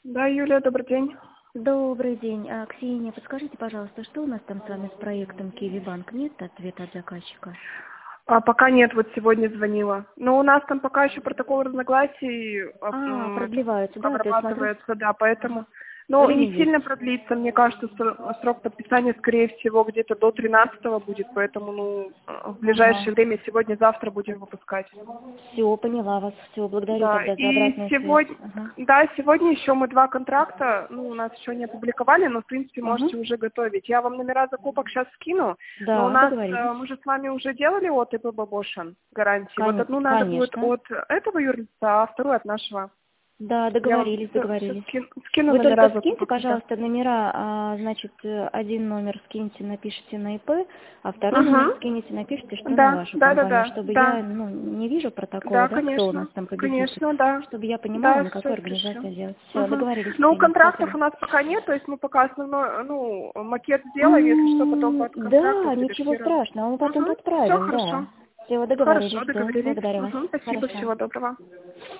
Да, Юлия, добрый день. Добрый день. Ксения, подскажите, пожалуйста, что у нас там с вами с проектом Киви Банк? Нет ответа от заказчика? Пока нет, вот сегодня звонила. Но у нас там пока еще протокол разногласий Продлеваются, да? То есть смотрю, обрабатывается, да, поэтому... Но время не есть. сильно продлится, мне кажется, срок подписания, скорее всего, где-то до 13-го будет, поэтому, в Ага. ближайшее время, сегодня-завтра будем выпускать. Все, поняла вас. Все, благодарю Да, тогда за и обратную связь. сегодня, Ага. да, сегодня еще мы 2 контракта, у нас еще не опубликовали, но, в принципе, Угу. можете уже готовить. Я вам номера закупок сейчас скину, но у Да, нас, договорились. мы же с вами уже делали от ИП Бабошин гарантии. Вот одну надо будет Конечно. от этого юрлица, а вторую от нашего. Да, Я вам договорились, все договорились. скину Вы только номера скиньте, закупок сейчас. пожалуйста, номера, значит, один номер скиньте, напишите на ИП, а второй номер Угу. скинете, напишите, что на Да, вашу да, да, компанию, да, чтобы да. я, не вижу протокола, Да, да, кто у нас конечно, там победитель, конечно, да. чтобы я понимала, Да, на все какую пришлю. организацию делать. Все, Угу. договорились, Ну, Ксения, контрактов спасибо. у нас пока нет, то есть мы пока основной, макет сделаем, если что, потом под контрактов Да, ничего редактируем. страшного, мы потом Угу. Все подправим, да. хорошо. Все, Хорошо, договорились, да, договорились. благодарю вас. Угу. Спасибо, Хорошо. всего доброго.